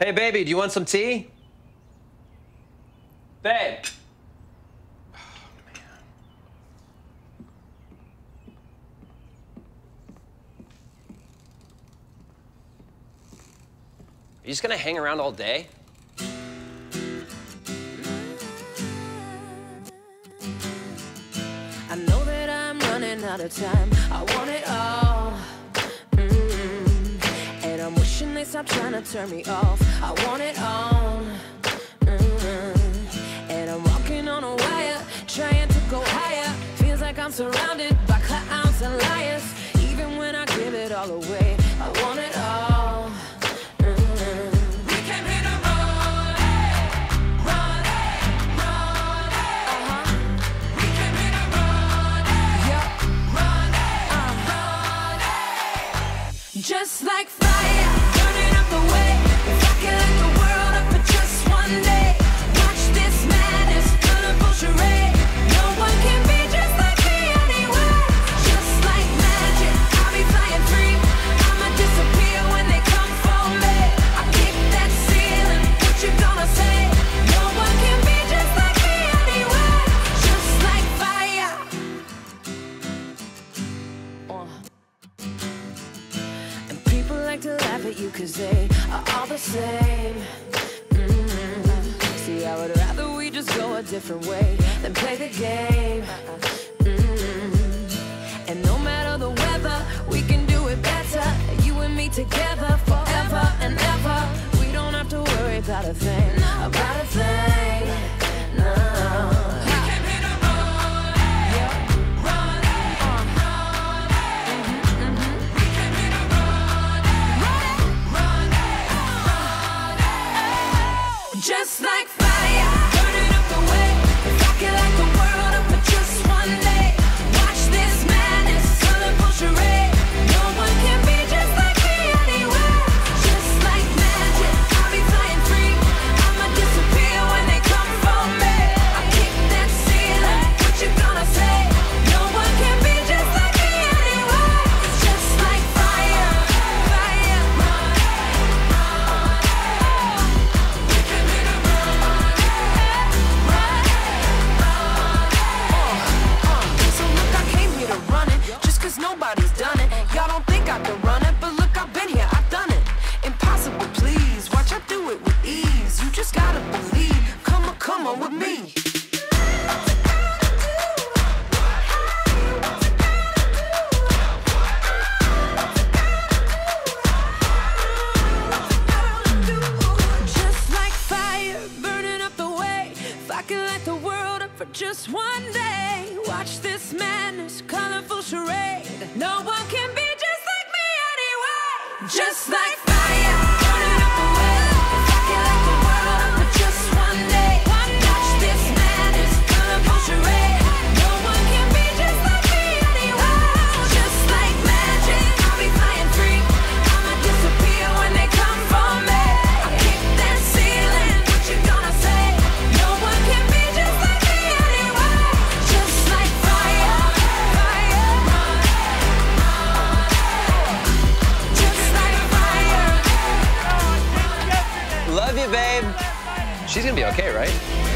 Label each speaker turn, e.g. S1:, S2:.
S1: Hey, baby, do you want some tea? Babe. Oh, man. Are you just gonna hang around all day?
S2: I know that I'm running out of time. I want it all. And I'm wishing they stop trying to turn me off. I want it all. And I'm walking on a wire, trying to go higher. Feels like I'm surrounded by clowns and liars. Even when I give it all away, I want it all. We came here to run, run, run. We came here to run, run, run. Just like fire, burning up the way. If I could light the world up for just one day, watch this madness, colorful charade. No one can be just like me anyway. Just like magic, I'll be flying free. I'ma disappear when they come for me. I kick that ceiling, what you gonna say? No one can be just like me anyway. Just like fire. And people like to laugh at you 'cause they are all the same. See, I would rather we just go a different way than play the game. And no matter the weather, we can do it better. You and me together forever and ever. We don't have to worry about a thing, about a thing. No. We came here to run, run, run. We came here to run, run, run. Just like fire, burning up the way. If I could light the world up for just one day, watch this madness, colorful charade. No one can be just like me anyway. Just like magic, I'll be flying free. I'ma disappear when they come for me. I kick that ceiling, what you gonna say? No one can be just like me anyway. Just like fire, fire, run, run. We came here to run, run, run. So look, I came here to run it, just 'cause nobody's done it. Y'all don't think I can run it, but look, I've been here, I've done it. Impossible, please, watch I do it with ease. You just gotta believe, come on with me. Just like fire, burning up the way. If I could light the world up for just one day, watch this madness, colorful charade. No one can be just like me anyway. Just like fire, burning up the way. If I could light the world up for just one day, watch this madness, colorful charade. No one can be just like me anyway. Just like magic, I'll be flying free. I'ma disappear when they come for me. I kick that ceiling, what you gonna say? No one can be just like me anyway. Just like fire, fire, run, run. Just like fire.
S1: Love you, babe. She's gonna be okay, right?